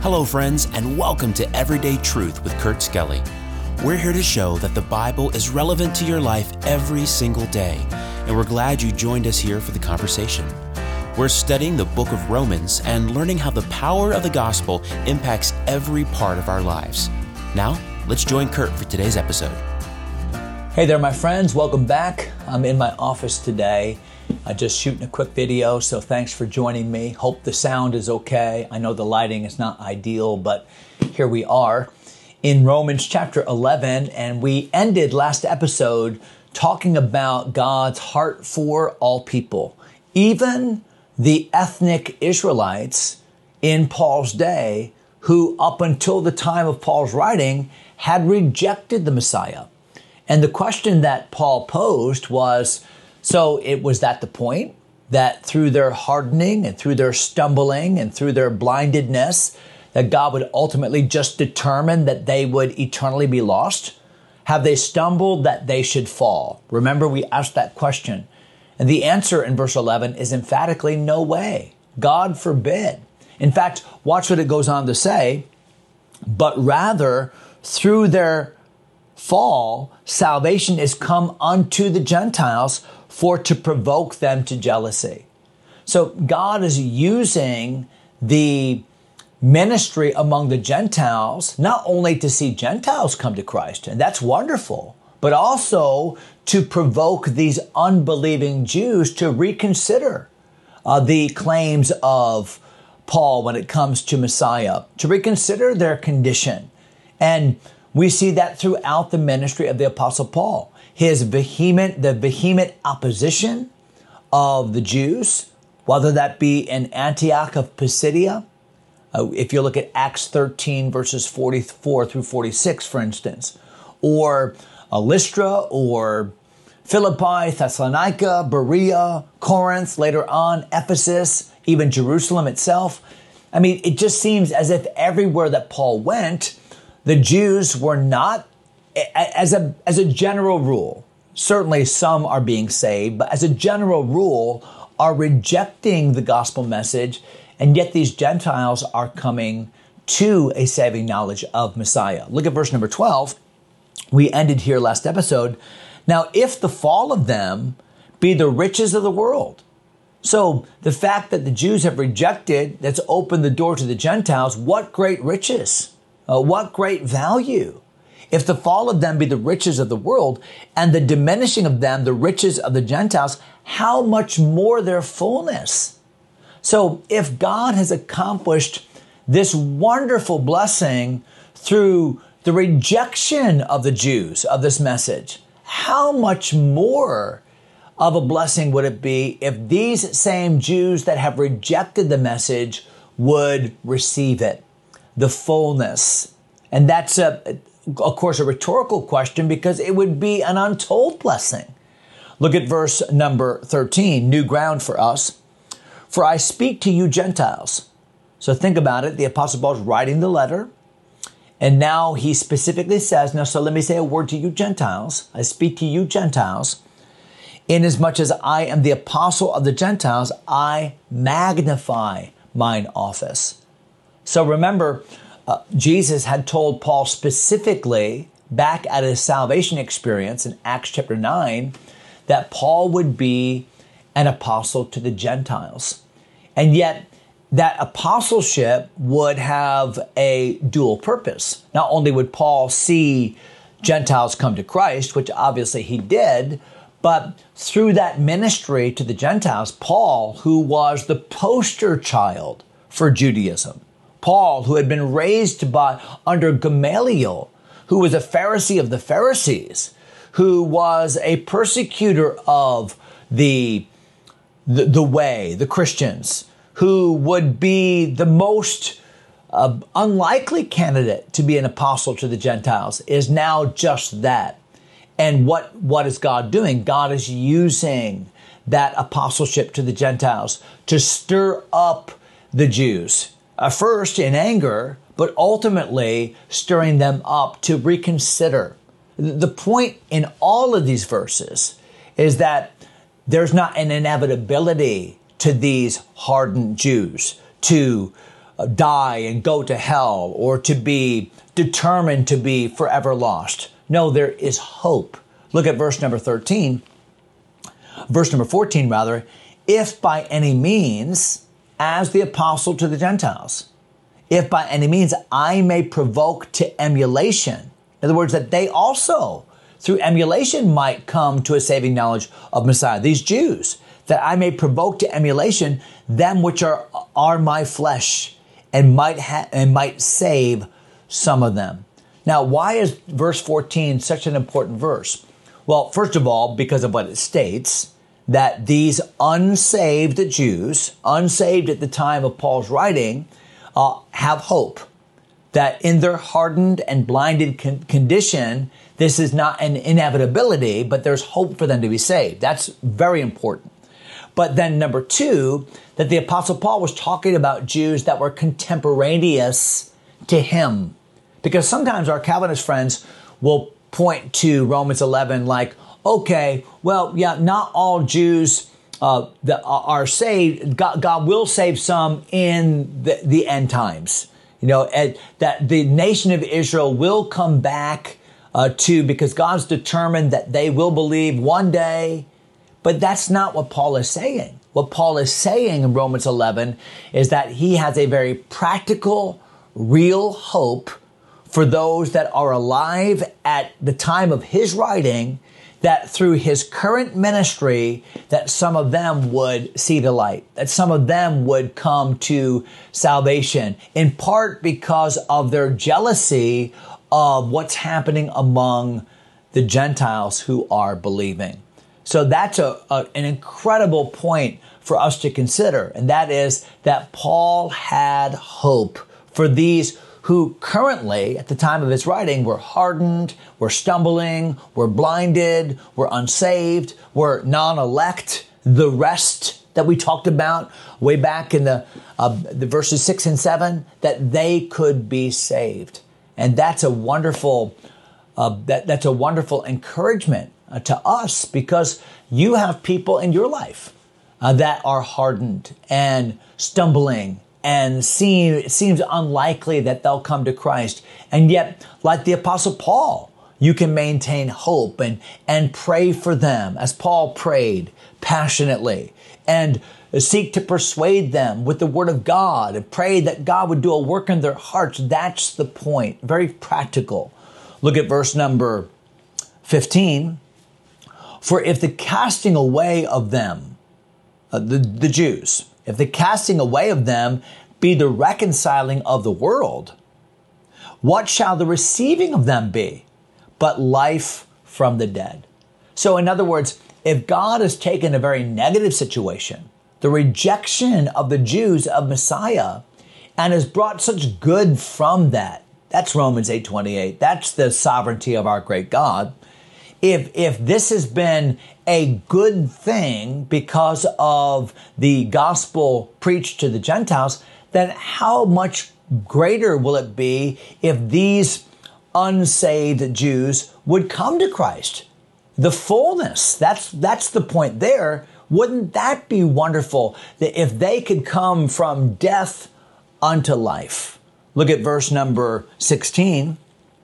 Hello, friends, and welcome to Everyday Truth with Kurt Skelly. We're here to show that the Bible is relevant to your life every single day, and we're glad you joined us here for the conversation. We're studying the book of Romans and learning how the power of the gospel impacts every part of our lives. Now, let's join Kurt for today's episode. Hey there, my friends. Welcome back. I'm in my office today. Just shooting a quick video, so thanks for joining me. Hope the sound is okay. I know the lighting is not ideal, but here we are in Romans chapter 11, and we ended last episode talking about God's heart for all people, even the ethnic Israelites in Paul's day, who up until the time of Paul's writing had rejected the Messiah. And the question that Paul posed was, so was that the point? That through their hardening and through their stumbling and through their blindedness, that God would ultimately just determine that they would eternally be lost? Have they stumbled that they should fall? Remember, we asked that question. And the answer in verse 11 is emphatically no way. God forbid. In fact, watch what it goes on to say. But rather, through their fall, salvation is come unto the Gentiles for to provoke them to jealousy. So God is using the ministry among the Gentiles, not only to see Gentiles come to Christ, and that's wonderful, but also to provoke these unbelieving Jews to reconsider the claims of Paul when it comes to Messiah, to reconsider their condition. And we see that throughout the ministry of the Apostle Paul. The vehement opposition of the Jews, whether that be in Antioch of Pisidia, if you look at Acts 13 verses 44 through 46, for instance, or Lystra, or Philippi, Thessalonica, Berea, Corinth, later on Ephesus, even Jerusalem itself. I mean, it just seems as if everywhere that Paul went, the Jews were not, as a general rule, certainly some are being saved, but as a general rule, are rejecting the gospel message, and yet these Gentiles are coming to a saving knowledge of Messiah. Look at verse number 12. We ended here last episode. Now, if the fall of them be the riches of the world. So the fact that the Jews have rejected, that's opened the door to the Gentiles, what great riches, what great value. If the fall of them be the riches of the world, and the diminishing of them the riches of the Gentiles, how much more their fullness? So if God has accomplished this wonderful blessing through the rejection of the Jews of this message, how much more of a blessing would it be if these same Jews that have rejected the message would receive it, the fullness? And that's of course, a rhetorical question, because it would be an untold blessing. Look at verse number 13, new ground for us. For I speak to you Gentiles. So think about it. The Apostle Paul is writing the letter, and now he specifically says, now, so let me say a word to you Gentiles. I speak to you Gentiles. Inasmuch as I am the apostle of the Gentiles, I magnify mine office. So remember, Jesus had told Paul specifically back at his salvation experience in Acts chapter 9 that Paul would be an apostle to the Gentiles. And yet that apostleship would have a dual purpose. Not only would Paul see Gentiles come to Christ, which obviously he did, but through that ministry to the Gentiles, Paul, who was the poster child for Judaism, Paul, who had been raised under Gamaliel, who was a Pharisee of the Pharisees, who was a persecutor of the way, the Christians, who would be the most unlikely candidate to be an apostle to the Gentiles, is now just that. And what is God doing? God is using that apostleship to the Gentiles to stir up the Jews. First in anger, but ultimately stirring them up to reconsider. The point in all of these verses is that there's not an inevitability to these hardened Jews to die and go to hell or to be determined to be forever lost. No, there is hope. Look at verse number 14, if by any means, as the apostle to the Gentiles, if by any means I may provoke to emulation. In other words, that they also, through emulation, might come to a saving knowledge of Messiah. These Jews, that I may provoke to emulation them which are my flesh, and might save some of them. Now, why is verse 14 such an important verse? Well, first of all, because of what it states, that these unsaved Jews, unsaved at the time of Paul's writing, have hope. That in their hardened and blinded condition, this is not an inevitability, but there's hope for them to be saved. That's very important. But then number two, that the Apostle Paul was talking about Jews that were contemporaneous to him. Because sometimes our Calvinist friends will point to Romans 11 like, okay, well, yeah, not all Jews that are saved. God will save some in the end times. You know, that the nation of Israel will come back because God's determined that they will believe one day. But that's not what Paul is saying. What Paul is saying in Romans 11 is that he has a very practical, real hope for those that are alive at the time of his writing, that through his current ministry, that some of them would see the light, that some of them would come to salvation, in part because of their jealousy of what's happening among the Gentiles who are believing. So that's an incredible point for us to consider, and that is that Paul had hope for these who currently, at the time of his writing, were hardened, were stumbling, were blinded, were unsaved, were non-elect, the rest that we talked about way back in the verses 6 and 7, that they could be saved. And that's a wonderful that's a wonderful encouragement to us, because you have people in your life that are hardened and stumbling, and it seems unlikely that they'll come to Christ. And yet, like the Apostle Paul, you can maintain hope and pray for them, as Paul prayed passionately, and seek to persuade them with the Word of God, and pray that God would do a work in their hearts. That's the point. Very practical. Look at verse number 15. For if the casting away of them, the Jews, if the casting away of them be the reconciling of the world, what shall the receiving of them be but life from the dead? So in other words, if God has taken a very negative situation, the rejection of the Jews of Messiah, and has brought such good from that, that's Romans 8:28. That's the sovereignty of our great God. If this has been a good thing because of the gospel preached to the Gentiles, then how much greater will it be if these unsaved Jews would come to Christ? The fullness, that's the point there. Wouldn't that be wonderful, that if they could come from death unto life? Look at verse number 16.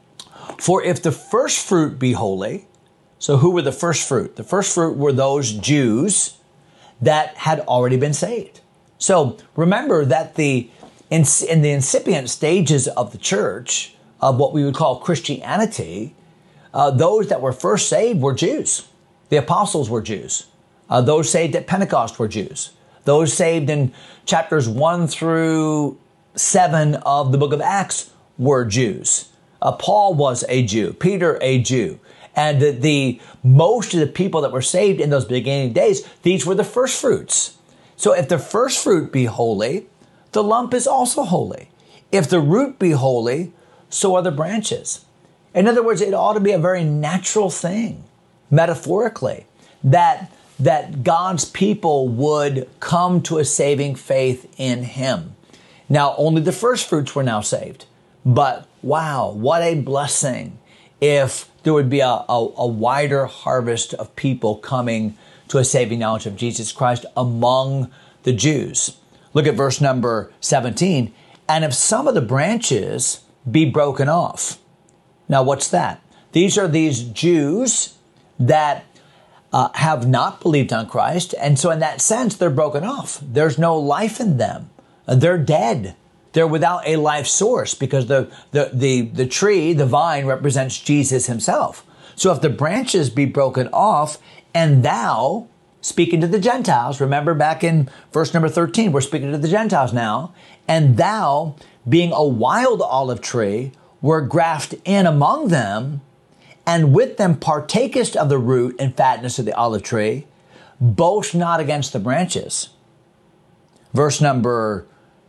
For if the first fruit be holy, so who were the first fruit? The first fruit were those Jews that had already been saved. So remember that in the incipient stages of the church, of what we would call Christianity, those that were first saved were Jews. The apostles were Jews. Those saved at Pentecost were Jews. Those saved in chapters 1 through 7 of the book of Acts were Jews. Paul was a Jew. Peter, a Jew. And the most of the people that were saved in those beginning days, these were the first fruits. So if the first fruit be holy, the lump is also holy. If the root be holy, so are the branches. In other words, it ought to be a very natural thing, metaphorically, that God's people would come to a saving faith in Him. Now, only the first fruits were now saved. But wow, what a blessing if there would be a wider harvest of people coming to a saving knowledge of Jesus Christ among the Jews. Look at verse number 17. And if some of the branches be broken off. Now, what's that? These are these Jews that have not believed on Christ. And so in that sense, they're broken off. There's no life in them. They're dead. They're without a life source because the tree, the vine, represents Jesus himself. So if the branches be broken off and thou, speaking to the Gentiles, remember back in verse number 13, we're speaking to the Gentiles now, and thou, being a wild olive tree, were grafted in among them, and with them partakest of the root and fatness of the olive tree, boast not against the branches. Verse number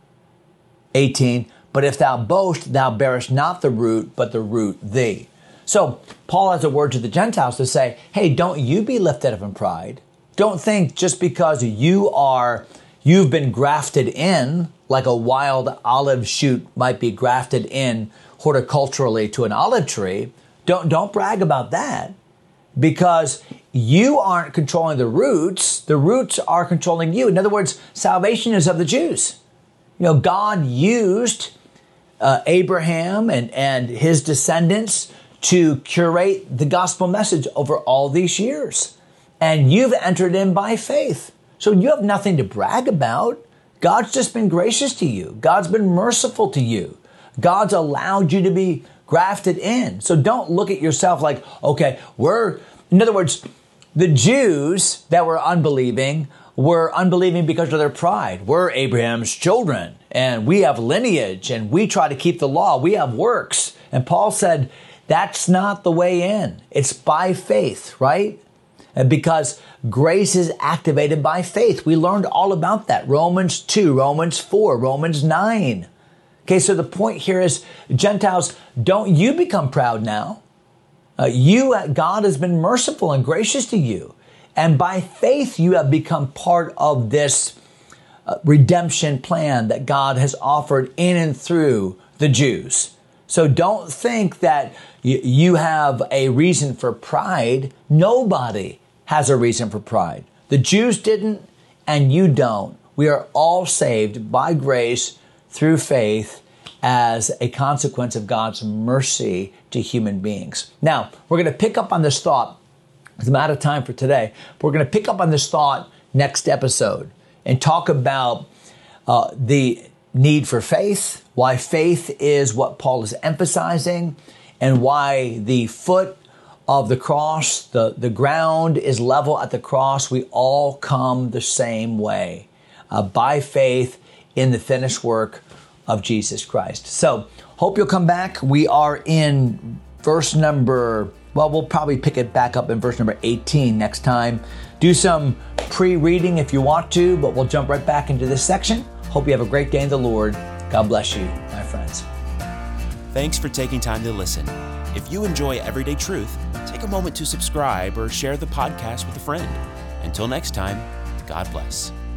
18, but if thou boast, thou bearest not the root, but the root thee. So Paul has a word to the Gentiles to say, hey, don't you be lifted up in pride. Don't think just because you've been grafted in, like a wild olive shoot might be grafted in horticulturally to an olive tree. Don't brag about that, because you aren't controlling the roots. The roots are controlling you. In other words, salvation is of the Jews. God used Abraham and his descendants to curate the gospel message over all these years. And you've entered in by faith. So you have nothing to brag about. God's just been gracious to you. God's been merciful to you. God's allowed you to be grafted in. So don't look at yourself like, okay, in other words, the Jews that were unbelieving because of their pride. We're Abraham's children, and we have lineage, and we try to keep the law. We have works. And Paul said, that's not the way in. It's by faith, right? And because grace is activated by faith. We learned all about that. Romans 2, Romans 4, Romans 9. Okay, so the point here is, Gentiles, don't you become proud now. God has been merciful and gracious to you. And by faith, you have become part of this redemption plan that God has offered in and through the Jews. So don't think that you have a reason for pride. Nobody has a reason for pride. The Jews didn't, and you don't. We are all saved by grace through faith as a consequence of God's mercy to human beings. Now, we're going to pick up on this thought. I'm out of time for today, but we're going to pick up on this thought next episode and talk about the need for faith, why faith is what Paul is emphasizing, and why the foot of the cross, the ground is level at the cross. We all come the same way, by faith in the finished work of Jesus Christ. So, hope you'll come back. We are in we'll probably pick it back up in verse number 18 next time. Do some pre-reading if you want to, but we'll jump right back into this section. Hope you have a great day in the Lord. God bless you, my friends. Thanks for taking time to listen. If you enjoy Everyday Truth, take a moment to subscribe or share the podcast with a friend. Until next time, God bless.